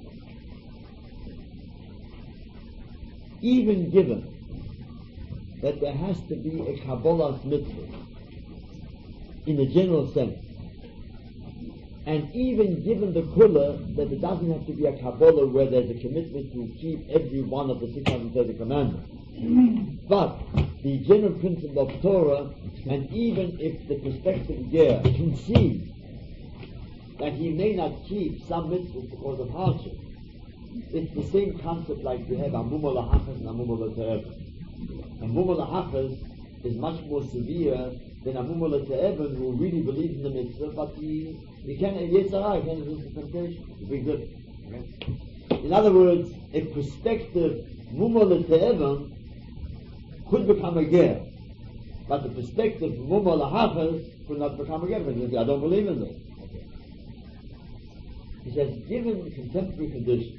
Even given that there has to be a Kabbalah's mitzvah, in a general sense, And even given the kula that it doesn't have to be a Kabbalah where there's a commitment to keep every one of the six hundred thirty commandments. But the general principle of Torah, and even if the prospective ger concedes that he may not keep some mitzvahs because of hardship, it's the same concept like we have Amuma Lahachas and Amuma L'Te'eben. Amuma Lahachas is much more severe than Amuma L'Te'eben, who really believes in the mitzvah, but he, he can't, Yetzirah, he can't resist the temptation. It's a big difference. Okay? In other words, a prospective Muma L'Te'eben could become a ger, but the perspective Muma Lahachas could not become a ger, because I don't believe in this. Okay. He says, given the contemporary conditions,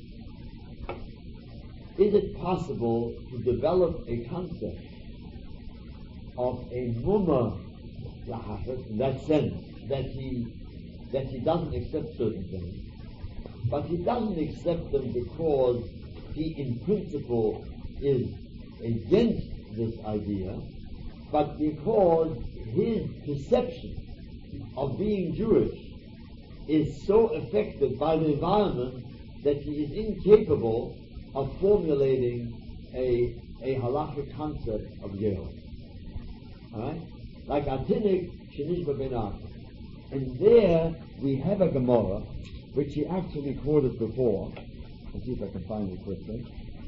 is it possible to develop a concept of a Muma Lahachas in that sense, that he that he doesn't accept certain things, but he doesn't accept them because he in principle is against this idea, but because his perception of being Jewish is so affected by the environment that he is incapable of formulating a a halachic concept of Yehud. Alright? Like Atinik Shenishba Ben Arthur. And there we have a Gemara which he actually quoted before. Let's see if I can find it quickly.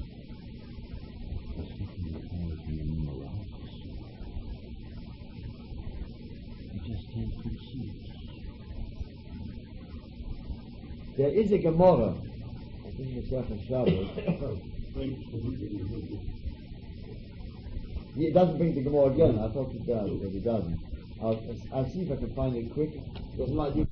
There is a Gemara, I think it's Masechet Shabbos. It doesn't bring the Gemara again. I thought it does, but it doesn't. I'll, I'll see if I can find it quick. There's no idea.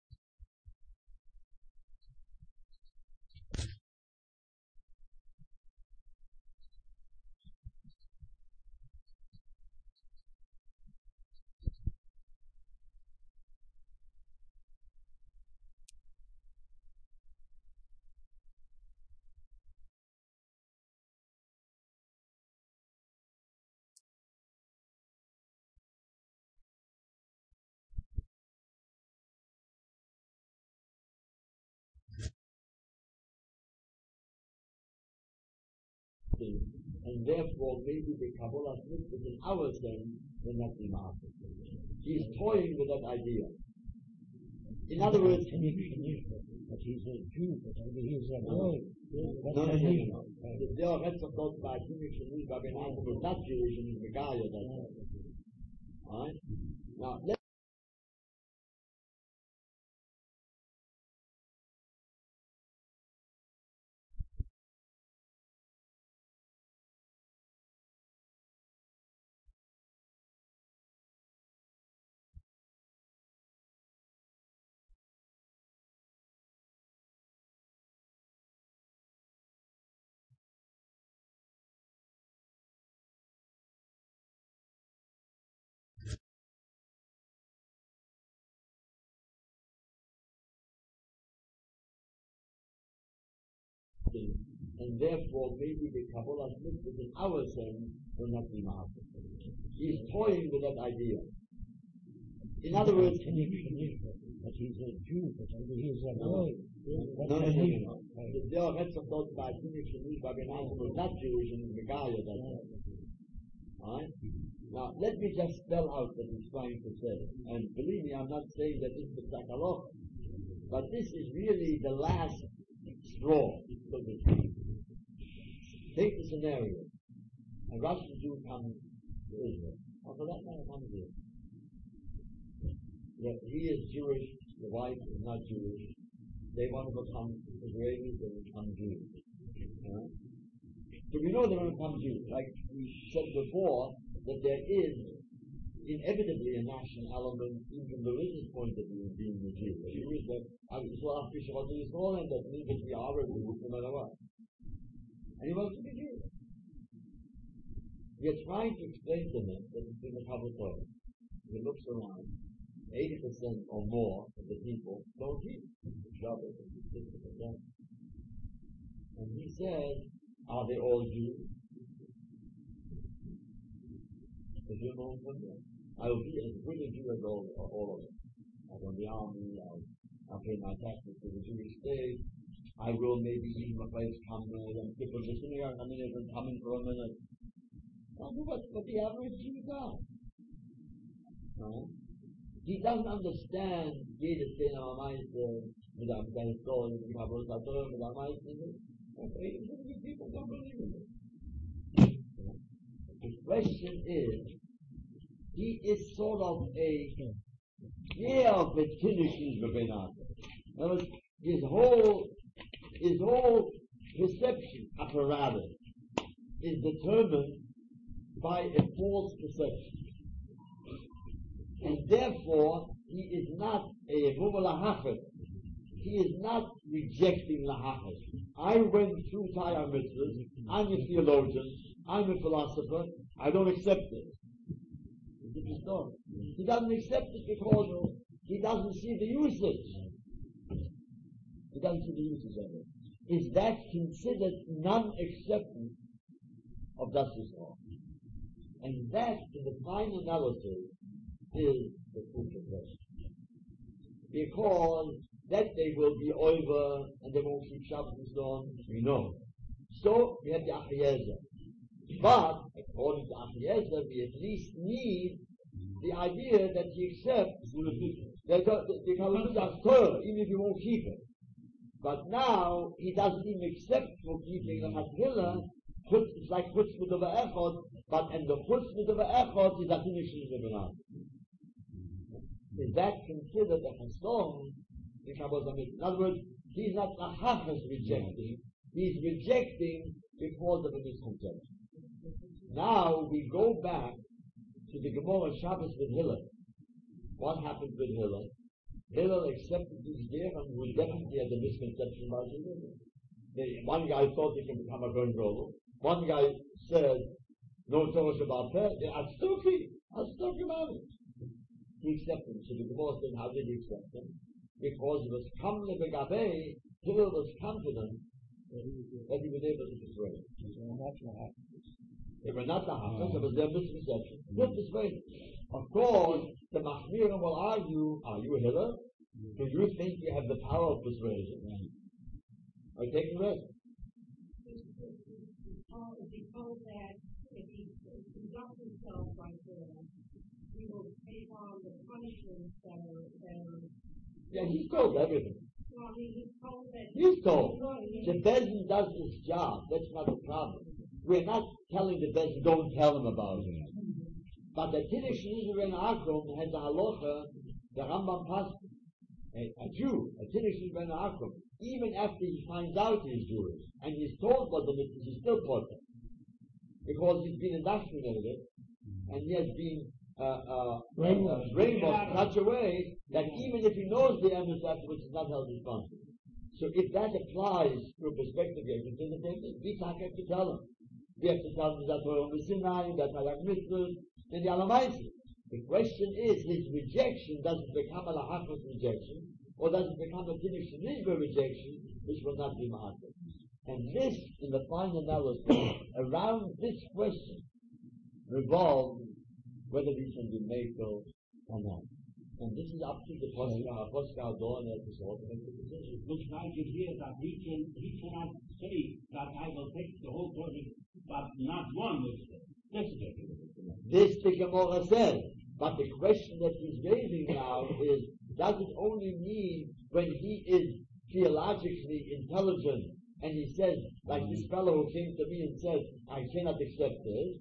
And therefore maybe the Kabbalah Smith in our sense will not be master. He's toying with that idea. In other words, but he's a Jew, but he's a boy. no, no, no, no. There are rest of those by Jewish and Jewish, but was not Jewish and he's the guy of that. Alright? Now, let's and therefore maybe the Kabbalah Smith in our sense will not be master. He's toying with that idea. In other words, but he's a Jew, but he's a boy. no, no, no, no. There are rest of those by Jewish and Jewish, but was not Jewish and he's the guy of that. Alright? Now, let me just spell out what he's trying to say. And believe me, I'm not saying that this is the Halacha, but this is really the last straw, so to speak. Take the scenario. A Russian Jew comes to Israel. Or for that matter, comes here. Yeah, he is Jewish, the wife is not Jewish. They want to become Israelis, they become Jews. Uh, so we know they're going to become Jews. Like we said before, that there is inevitably a national element, even from the religious point of view, being a Jew. A Jew is that, so after Shabbat Yisrael, and that means that we are a Jew no matter what. And he wants to be Jew. We are trying to explain to him that it's in the Kabbalah Torah. He looks around, eighty percent or more of the people don't eat Shabbat, fifty percent. And he says, are they all Jews? If you know from them, I will be as good a Jew as all, all of them. I was in the army, I was, I pay my taxes to the Jewish state. I will maybe even if I come and people listening are coming in and coming for a minute. That's what, what the average Jew does. Right? He doesn't understand jedes thing am meiste mit einem kleinen Sohn, mit einem Brotador, mit einem meiste. People don't believe in it. The question is, he is sort of a yeah of the Tinnishes Rabbeinu. In other words, his whole his whole perception apparatus is determined by a false perception. And therefore, he is not a Mumala He is not rejecting Lahachas. I went through Torah mitzvahs. I'm a theologian. I'm a philosopher. I don't accept it. It's a different story. He doesn't accept it because he doesn't see the usage. He doesn't see the usage of it. Is that considered non-acceptance of Das Yisrael? And that, in the final analysis, is the crucial question. Because that day will be over and they won't keep Shabbos and so on, we know. So, we have the Achiezer. But, according to Achiezer, we at least need the idea that he accepts that the Talmud is Torah, even if he won't keep it. But now, he doesn't even accept for keeping the Hathilah. It's like Chutzpah of Echot, but and the Chutzpah of Echot is a finishing of an Is that considered a Hasdom? In other words, he's not Lahachas rejecting, he's rejecting because of a misconception. Now we go back to the Gemara Shabbos with Hillel. What happened with Hillel? Hillel accepted his there and was definitely had a misconception about Hillel. One guy thought he can become a Goin Gadol. One guy said, no Torah Shabbat Peh, I'm stupid, I'm stupid about it. He accepted it. So the Gemara said, how did he accept it? Because it was Kamle Begabe, Hillel was confident that he was able to persuade it. They were not the Hafez, it was their misconception. Good persuasion. Of course, the Machmirim will argue, are you Hillel? Do you think you have the power of persuasion? Are you taking risks? Because that if he conducts himself like this, he will take on the punishments that are, that are yeah, he's told everything. Well, he's told that he's told. The Bezdin does his job. That's not the problem. We're not telling the Bezdin, don't tell him about it. But the Tiddush Nizur Akum has a halacha, the Rambam passed, a, a Jew, a Tiddush Nizur Akum, even after he finds out he's Jewish, and he's told what the mitzvah, he's still taught it. Because he's been indoctrinated, and he has been uh, uh, brainwashed in such a way that even if he knows the emes afterwards, he's not held responsible. So if that applies to a perspective, we have to say the same thing. We have to tell him. We have to tell him that Torah Sinai, that Halak Mitzvah, and the Alamaisi. The question is, his rejection doesn't become a Lahachos rejection, or does it become a Tiddush Nizur rejection, which will not be Ma'aseh. And this, in the final analysis, around this question, revolves whether we can be Mekel or not. And this is up to the Posca, Posca Adon, and to sort of make the decision. Which makes it here that he can, he cannot say that I will take the whole project, but not one mitzvah. This is it. This the Gemara says. But the question that he's raising now is, does it only mean when he is theologically intelligent and he says, like this fellow who came to me and said, I cannot accept this,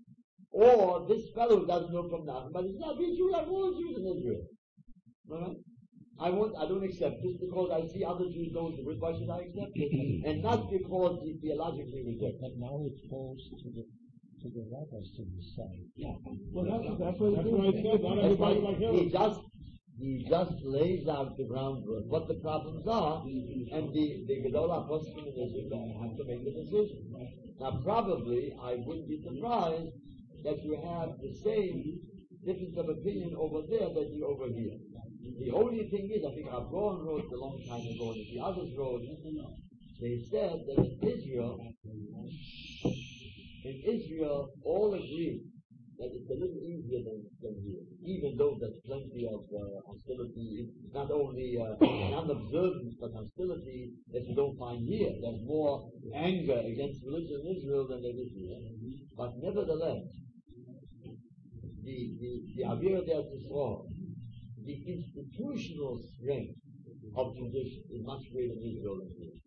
or this fellow who doesn't know from nothing, but he's not being Jew like all Jews in Israel. Right? I won't, I don't accept this because I see other Jews don't do it, why should I accept it? And not because he theologically rejects it. But now it falls to the to the rabbis to decide. Yeah. Well, that's, that's what that's what it says. Not everybody like him. He just he just lays out the groundwork, what the problems are, and the the Gedol HaPoskim in Israel have to make the decision. Now, probably I wouldn't be surprised that you have the same difference of opinion over there that you over here. The only thing is, I think Rav Gaon wrote a long time ago, and the others wrote, they said that in Israel, in Israel, all agree that it's a little easier than, than here, even though there's plenty of uh, hostility, not only uh, non-observance, but hostility that you don't find here. There's more anger against religion in Israel than there is here. But nevertheless, the, the, the Avira Del Yisrael, the institutional strength of tradition is much greater in Israel than here.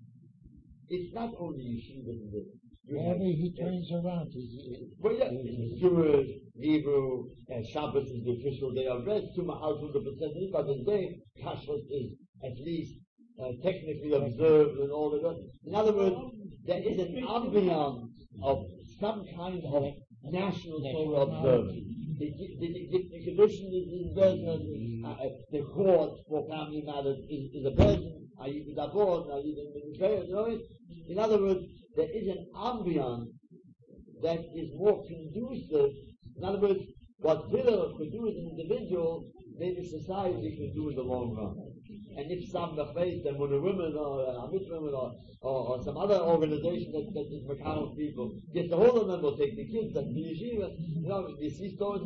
It's not only yeshivas and this. Wherever he turns around, he's, Well, yeah, Jewish, Hebrew, and Shabbos is the official day of rest. To my house, one hundred percent is, but in day, Kashrut is at least uh, technically observed and all the rest. In other words, there is an ambiance of some kind of national Torah observance. The, the, the, the condition is in business, uh, the court for family matters is, is a business. Are you with that board? Are you in the In other words, there is an ambiance that is more conducive. In other words, what Hillel could do as an individual, maybe society could do in the long run. And if some Bechbeis, then when the women or uh, Amit women or, or, or some other organization that, that is Makar people gets a hold of them, will take the kids and the yeshiva, you know, you see stories,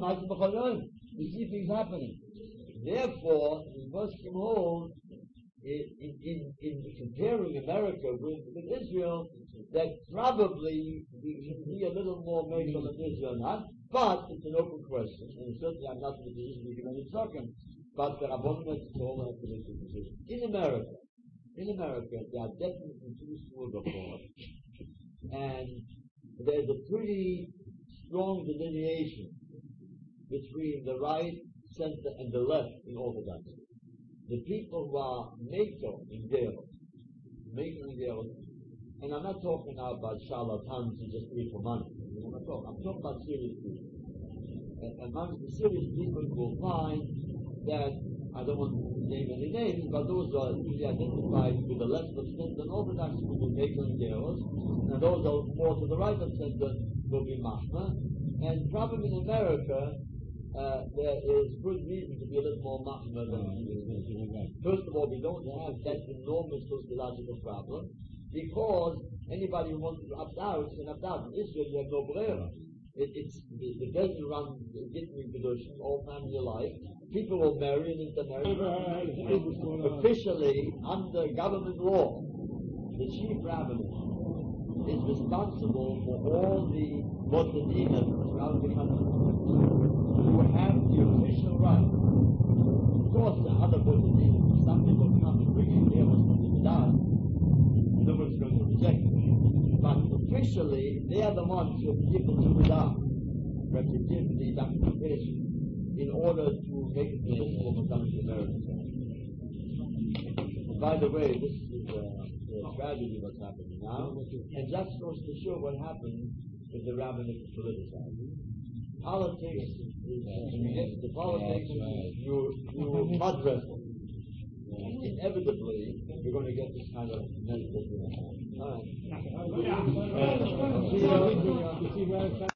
you see things happening. Therefore, we must come home in, in, in comparing America with, with Israel, that probably we can be a little more medical than Israel, not? But it's an open question, and certainly I'm not in the position to give any second. But the Rabbanim all have to make the decision. In America, in America, there are definitely two schools of thought, and there's a pretty strong delineation between the right, center, and the left in Orthodoxy. The people who are Mako in Gero, Mako in Gero, and I'm not talking now about charlatans who just do it for money. I'm not talking, I'm talking about serious people. And among the serious people you will find that, I don't want to name any names, but those are usually identified with the left of center and Orthodoxy will be Mako and Geros, and those are more to the right of center will be Machma. And probably in America, Uh, there is good reason to be a little more machma than First of all, we don't have that enormous sociological problem, because anybody who wants to opt out can opt out. In Israel, you have no brera. It, it's the, the best run getting tradition, all family life. People will marry and intermarry. Officially, under government law, the chief rabbi is responsible for all the Botaninas throughout the country. You have the official right. Of course, the other Botaninas, some people come and bring you there, what's going to be done. Nobody's going to reject it. But officially, they are the ones who give the Tzudah, that you give the documentation, in order to make it possible for some of the Americans. And by the way, this is uh, the tragedy what's happening now, and just goes to show what happens if the rabbinate is politicized. Politics is, when you get into politics, you, you mud wrestle. And inevitably, you're going to get this kind of mental. All right.